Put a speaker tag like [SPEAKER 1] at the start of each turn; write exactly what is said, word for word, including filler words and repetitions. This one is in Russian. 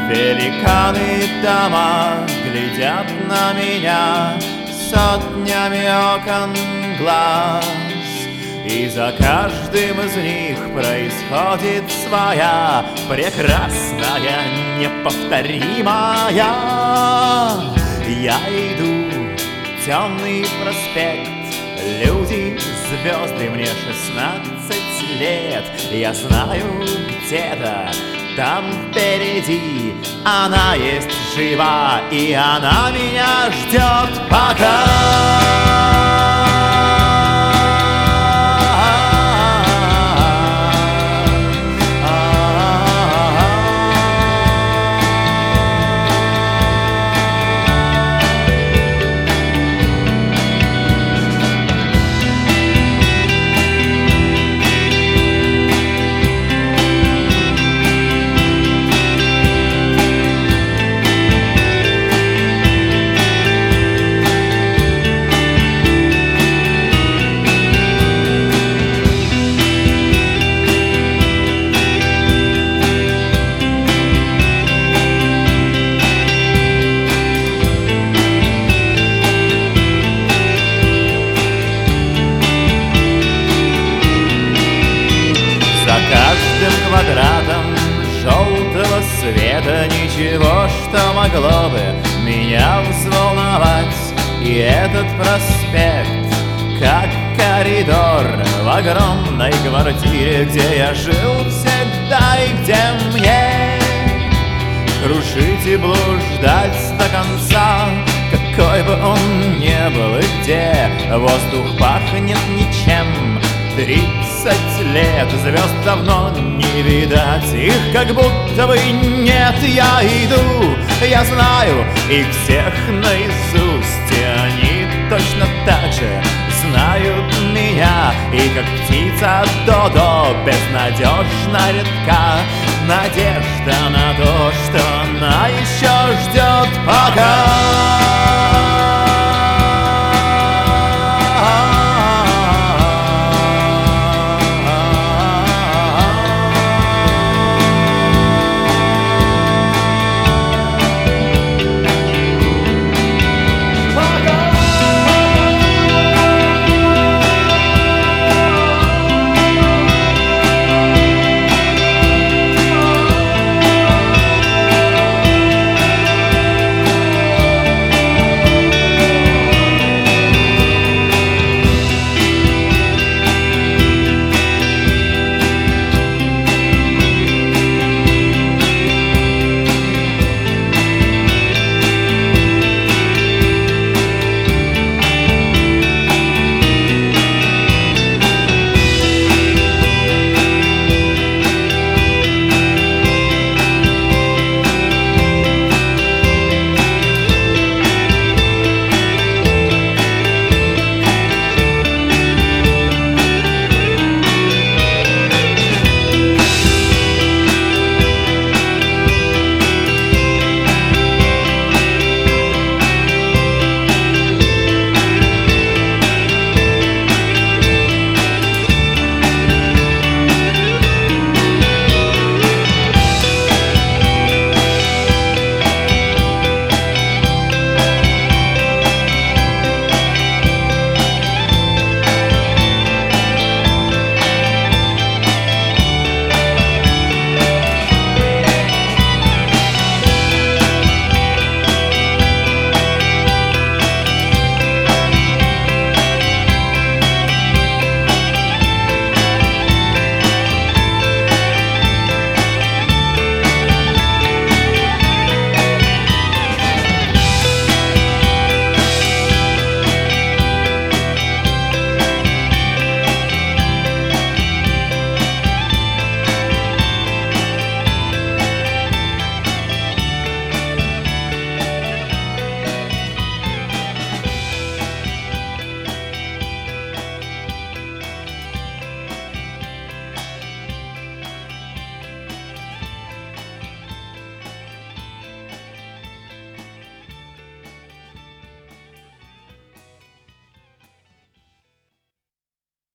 [SPEAKER 1] Великаны дома глядят на меня сотнями окон глаз, и за каждым из них происходит своя прекрасная, неповторимая. Я иду, темный проспект, люди, звезды, мне шестнадцать лет. Я знаю, где-то там впереди она есть жива, и она меня ждет пока. Квадратом желтого света ничего, что могло бы меня взволновать. И этот проспект, как коридор в огромной квартире, где я жил всегда и где мне кружить и блуждать до конца, какой бы он ни был и где воздух пахнет ничем. Тридцать лет звезд давно не видать, их как будто бы нет. Я иду, я знаю их всех наизусть, и они точно так же знают меня. И как птица Додо безнадежно редка надежда на то, что она еще ждет пока.